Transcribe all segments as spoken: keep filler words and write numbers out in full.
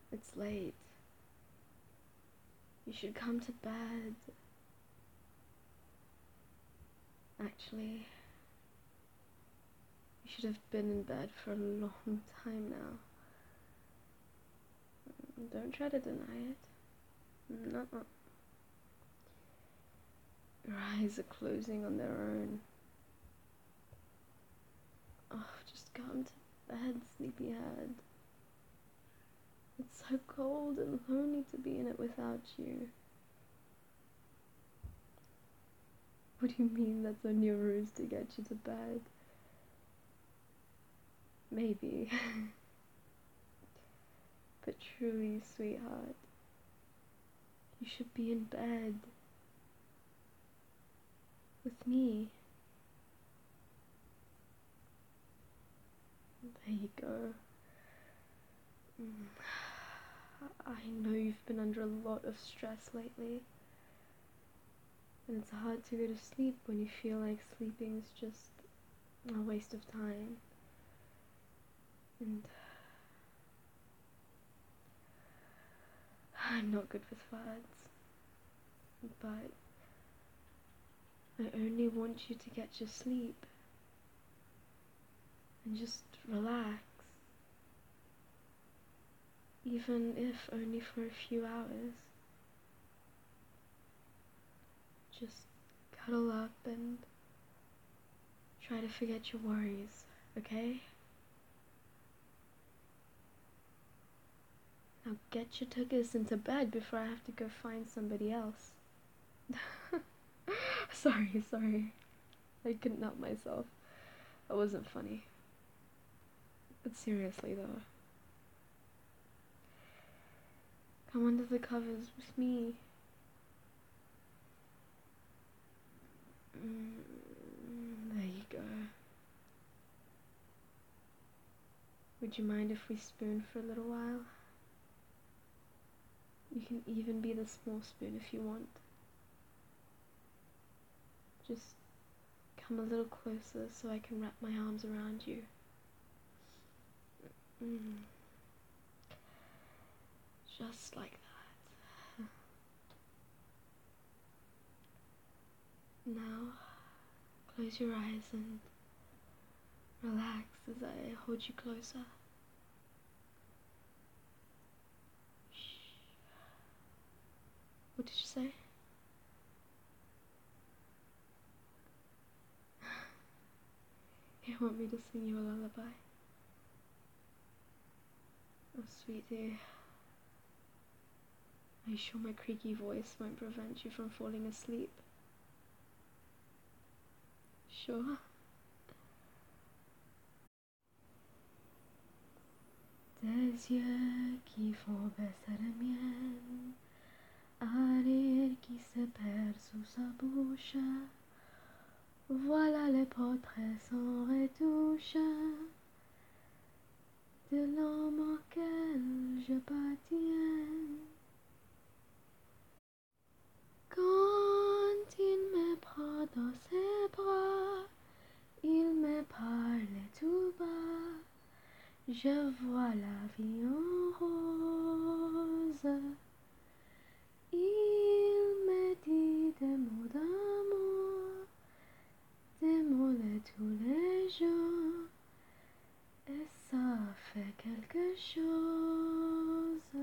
It's late. You should come to bed. Actually, you should have been in bed for a long time now. Don't try to deny it. No. Your eyes are closing on their own. Oh, just come to bed, sleepyhead. It's so cold and lonely to be in it without you. What do you mean that's only a ruse to get you to bed? Maybe. But truly, sweetheart, you should be in bed with me. There you go. I know you've been under a lot of stress lately, and it's hard to go to sleep when you feel like sleeping is just a waste of time. And I'm not good with words, but I only want you to get your sleep and just relax, even if only for a few hours. Just cuddle up and try to forget your worries, okay? Now get your tuggers into bed before I have to go find somebody else. sorry, sorry. I couldn't help myself. That wasn't funny. But seriously though. Come under the covers with me. Mm, there you go. Would you mind if we spoon for a little while? You can even be the small spoon if you want. Just come a little closer so I can wrap my arms around you. Mm. Just like that. Now, close your eyes and relax as I hold you closer. Shh. What did you say? You want me to sing you a lullaby? Oh, sweetie. Are you sure my creaky voice won't prevent you from falling asleep? Sure? Tes yeux qui font baisser le mien, un rire qui se perd sous sa bouche, voilà le portrait sans retouche de l'homme auquel j'appartiens. Quand il me prend dans ses bras, il me parle tout bas, je vois la vie en rose. Il me dit des mots d'amour, des mots de tous les jours, et ça fait quelque chose.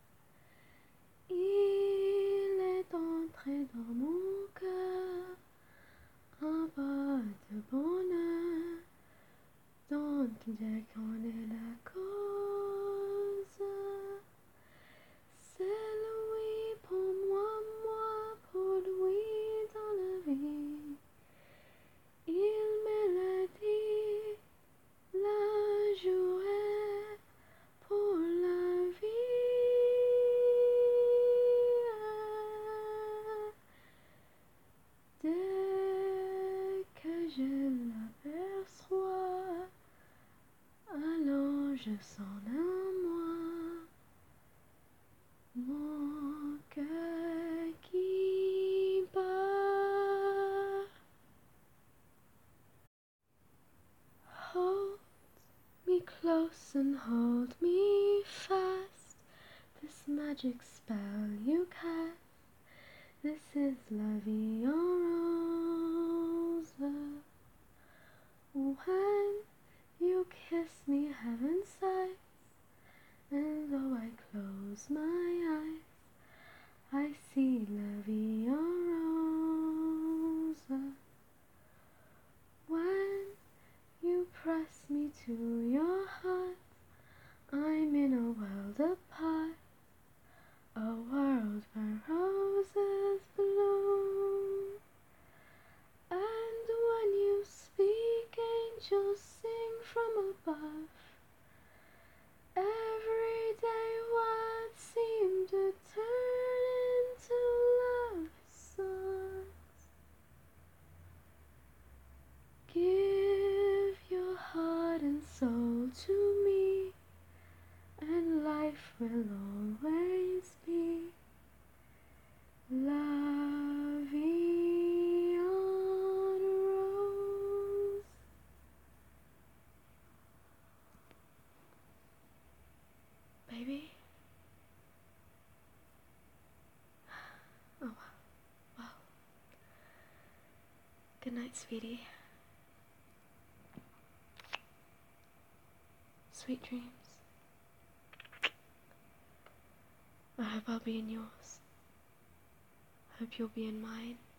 Il est entré dans mon cœur un pas de bonheur dont je connais la cause. C'est lui pour moi, moi pour lui dans la vie. Il me l'a dit, l'a joué pour la vie. Dès que je l'aperçois, alors je sens en moi mon cœur qui bat. Hold me close and hold me fast. magic spell you cast. This is la vie en rose. When you kiss me, heaven sighs, and though I close my eyes, I see la vie en rose. When you press me to your heart, I'm in a world apart, a world where roses bloom. And when you speak, angels sing from above. Everyday words seem to turn into love songs. Give your heart and soul to me, and life will always be la vie en rose. Baby? Oh, wow. Good night, sweetie. Sweet dreams. I hope I'll be in yours. Hope you'll be in mine.